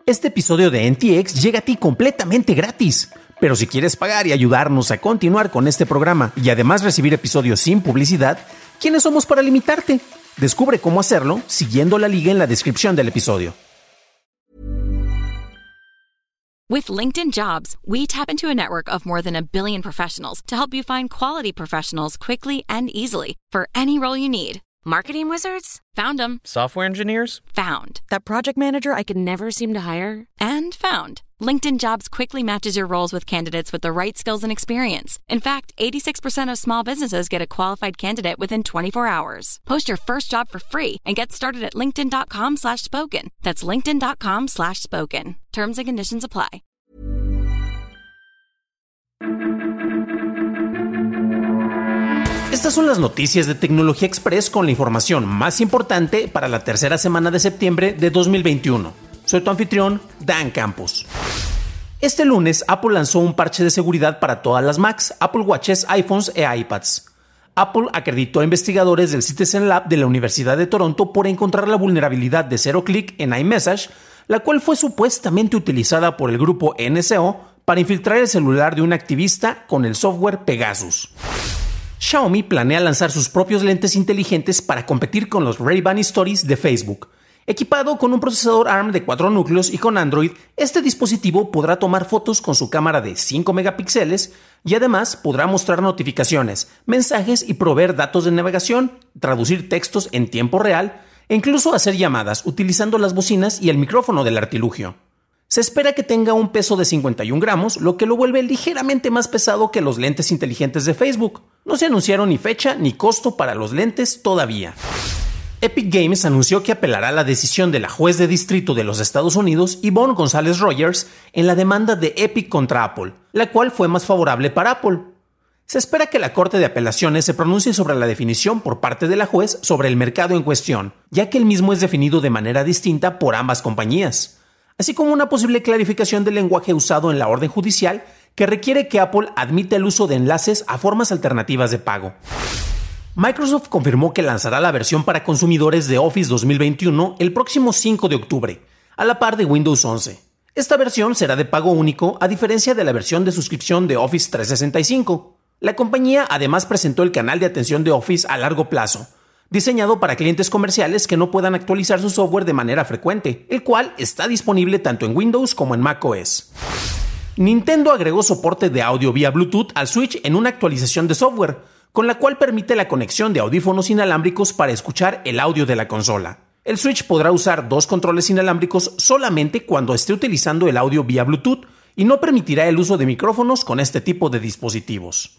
Este episodio de NTX llega a ti completamente gratis. Pero si quieres pagar y ayudarnos a continuar con este programa y además recibir episodios sin publicidad, ¿quiénes somos para limitarte? Descubre cómo hacerlo siguiendo la liga en la descripción del episodio. With LinkedIn Jobs, we tap into a network of more than 1 billion professionals to help you find quality professionals quickly and easily for any role you need. Marketing wizards? Found them. Software engineers? Found. That project manager I could never seem to hire? And found. LinkedIn Jobs quickly matches your roles with candidates with the right skills and experience. In fact, 86% of small businesses get a qualified candidate within 24 hours. Post your first job for free and get started at linkedin.com/spoken. That's linkedin.com/spoken. Terms and conditions apply. Estas son las noticias de Tecnología Express con la información más importante para la tercera semana de septiembre de 2021. Soy tu anfitrión, Dan Campos. Este lunes, Apple lanzó un parche de seguridad para todas las Macs, Apple Watches, iPhones e iPads. Apple acreditó a investigadores del Citizen Lab de la Universidad de Toronto por encontrar la vulnerabilidad de cero clic en iMessage, la cual fue supuestamente utilizada por el grupo NSO para infiltrar el celular de un activista con el software Pegasus. Xiaomi planea lanzar sus propios lentes inteligentes para competir con los Ray-Ban Stories de Facebook. Equipado con un procesador ARM de 4 núcleos y con Android, este dispositivo podrá tomar fotos con su cámara de 5 megapíxeles y además podrá mostrar notificaciones, mensajes y proveer datos de navegación, traducir textos en tiempo real e incluso hacer llamadas utilizando las bocinas y el micrófono del artilugio. Se espera que tenga un peso de 51 gramos, lo que lo vuelve ligeramente más pesado que los lentes inteligentes de Facebook. No se anunciaron ni fecha ni costo para los lentes todavía. Epic Games anunció que apelará a la decisión de la juez de distrito de los Estados Unidos, Yvonne González Rogers, en la demanda de Epic contra Apple, la cual fue más favorable para Apple. Se espera que la Corte de Apelaciones se pronuncie sobre la definición por parte de la juez sobre el mercado en cuestión, ya que el mismo es definido de manera distinta por ambas compañías, así como una posible clarificación del lenguaje usado en la orden judicial que requiere que Apple admita el uso de enlaces a formas alternativas de pago. Microsoft confirmó que lanzará la versión para consumidores de Office 2021 el próximo 5 de octubre, a la par de Windows 11. Esta versión será de pago único, a diferencia de la versión de suscripción de Office 365. La compañía además presentó el canal de atención de Office a largo plazo, diseñado para clientes comerciales que no puedan actualizar su software de manera frecuente, el cual está disponible tanto en Windows como en macOS. Nintendo agregó soporte de audio vía Bluetooth al Switch en una actualización de software, con la cual permite la conexión de audífonos inalámbricos para escuchar el audio de la consola. El Switch podrá usar 2 controles inalámbricos solamente cuando esté utilizando el audio vía Bluetooth y no permitirá el uso de micrófonos con este tipo de dispositivos.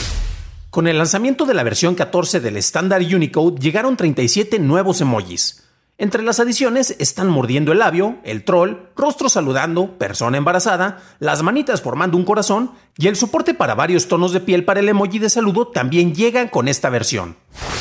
Con el lanzamiento de la versión 14 del estándar Unicode llegaron 37 nuevos emojis. Entre las adiciones están mordiendo el labio, el troll, rostro saludando, persona embarazada, las manitas formando un corazón y el soporte para varios tonos de piel para el emoji de saludo también llegan con esta versión.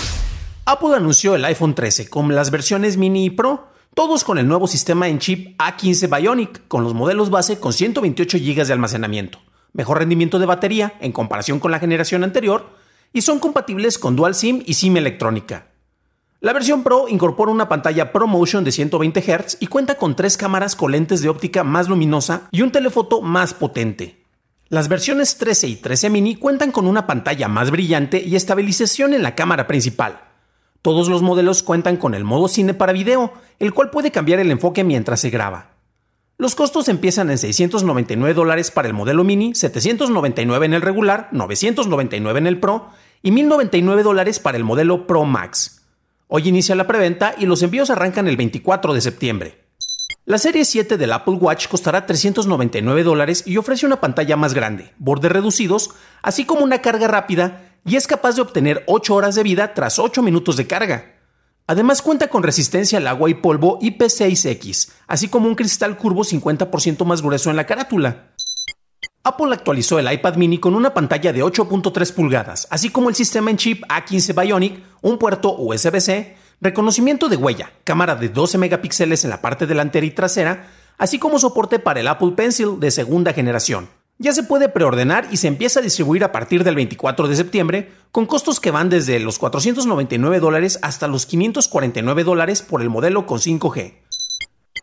Apple anunció el iPhone 13 con las versiones Mini y Pro, todos con el nuevo sistema en chip A15 Bionic, con los modelos base con 128 GB de almacenamiento, mejor rendimiento de batería en comparación con la generación anterior y son compatibles con Dual SIM y SIM electrónica. La versión Pro incorpora una pantalla ProMotion de 120 Hz y cuenta con 3 cámaras con lentes de óptica más luminosa y un telefoto más potente. Las versiones 13 y 13 mini cuentan con una pantalla más brillante y estabilización en la cámara principal. Todos los modelos cuentan con el modo cine para video, el cual puede cambiar el enfoque mientras se graba. Los costos empiezan en $699 para el modelo mini, $799 en el regular, $999 en el Pro y $1,099 para el modelo Pro Max. Hoy inicia la preventa y los envíos arrancan el 24 de septiembre. La serie 7 del Apple Watch costará $399 y ofrece una pantalla más grande, bordes reducidos, así como una carga rápida y es capaz de obtener 8 horas de vida tras 8 minutos de carga. Además cuenta con resistencia al agua y polvo IP6X, así como un cristal curvo 50% más grueso en la carátula. Apple actualizó el iPad mini con una pantalla de 8.3 pulgadas, así como el sistema en chip A15 Bionic, un puerto USB-C, reconocimiento de huella, cámara de 12 megapíxeles en la parte delantera y trasera, así como soporte para el Apple Pencil de segunda generación. Ya se puede preordenar y se empieza a distribuir a partir del 24 de septiembre, con costos que van desde los $499 hasta los $549 por el modelo con 5G.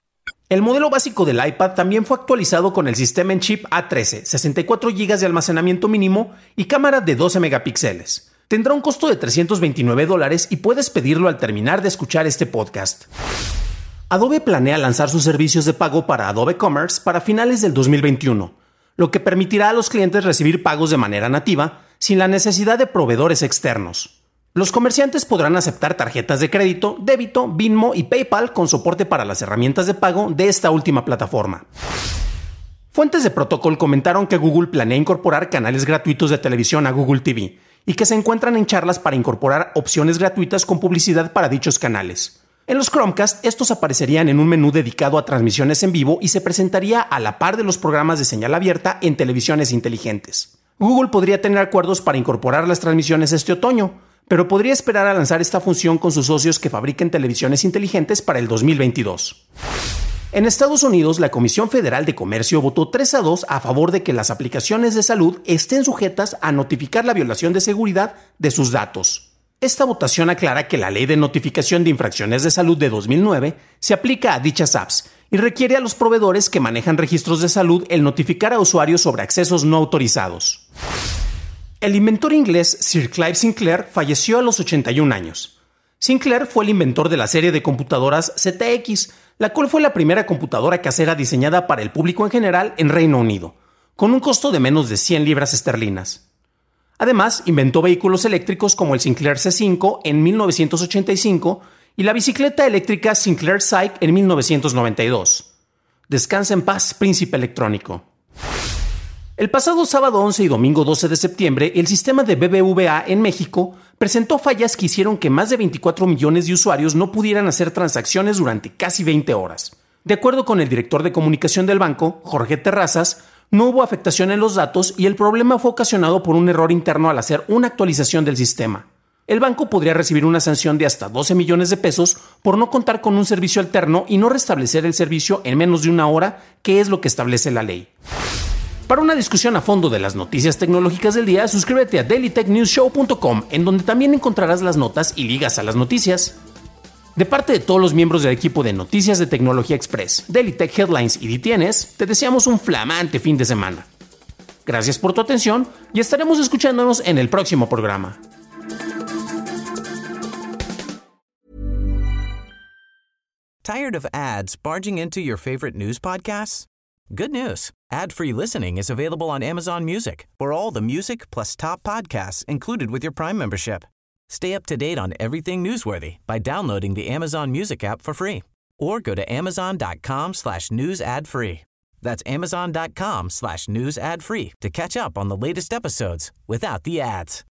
El modelo básico del iPad también fue actualizado con el sistema en chip A13, 64 GB de almacenamiento mínimo y cámara de 12 megapíxeles. Tendrá un costo de $329 y puedes pedirlo al terminar de escuchar este podcast. Adobe planea lanzar sus servicios de pago para Adobe Commerce para finales del 2021, lo que permitirá a los clientes recibir pagos de manera nativa sin la necesidad de proveedores externos. Los comerciantes podrán aceptar tarjetas de crédito, débito, Venmo y PayPal con soporte para las herramientas de pago de esta última plataforma. Fuentes de Protocol comentaron que Google planea incorporar canales gratuitos de televisión a Google TV y que se encuentran en charlas para incorporar opciones gratuitas con publicidad para dichos canales. En los Chromecast, estos aparecerían en un menú dedicado a transmisiones en vivo y se presentaría a la par de los programas de señal abierta en televisiones inteligentes. Google podría tener acuerdos para incorporar las transmisiones este otoño, pero podría esperar a lanzar esta función con sus socios que fabriquen televisiones inteligentes para el 2022. En Estados Unidos, la Comisión Federal de Comercio votó 3-2 a favor de que las aplicaciones de salud estén sujetas a notificar la violación de seguridad de sus datos. Esta votación aclara que la Ley de Notificación de Infracciones de Salud de 2009 se aplica a dichas apps y requiere a los proveedores que manejan registros de salud el notificar a usuarios sobre accesos no autorizados. El inventor inglés Sir Clive Sinclair falleció a los 81 años. Sinclair fue el inventor de la serie de computadoras ZX, la cual fue la primera computadora casera diseñada para el público en general en Reino Unido, con un costo de menos de 100 libras esterlinas. Además, inventó vehículos eléctricos como el Sinclair C5 en 1985 y la bicicleta eléctrica Sinclair Cycle en 1992. Descansa en paz, príncipe electrónico. El pasado sábado 11 y domingo 12 de septiembre, el sistema de BBVA en México presentó fallas que hicieron que más de 24 millones de usuarios no pudieran hacer transacciones durante casi 20 horas. De acuerdo con el director de comunicación del banco, Jorge Terrazas, no hubo afectación en los datos y el problema fue ocasionado por un error interno al hacer una actualización del sistema. El banco podría recibir una sanción de hasta 12 millones de pesos por no contar con un servicio alterno y no restablecer el servicio en menos de una hora, que es lo que establece la ley. Para una discusión a fondo de las noticias tecnológicas del día, suscríbete a dailytechnewsshow.com, en donde también encontrarás las notas y ligas a las noticias. De parte de todos los miembros del equipo de Noticias de Tecnología Express, Daily Tech Headlines y DTNs, te deseamos un flamante fin de semana. Gracias por tu atención y estaremos escuchándonos en el próximo programa. Tired of ads barging into your favorite news podcasts? Good news. Ad-free listening is available on Amazon Music for all the music plus top podcasts included with your Prime membership. Stay up to date on everything newsworthy by downloading the Amazon Music app for free or go to amazon.com/news ad free. That's amazon.com/news ad free to catch up on the latest episodes without the ads.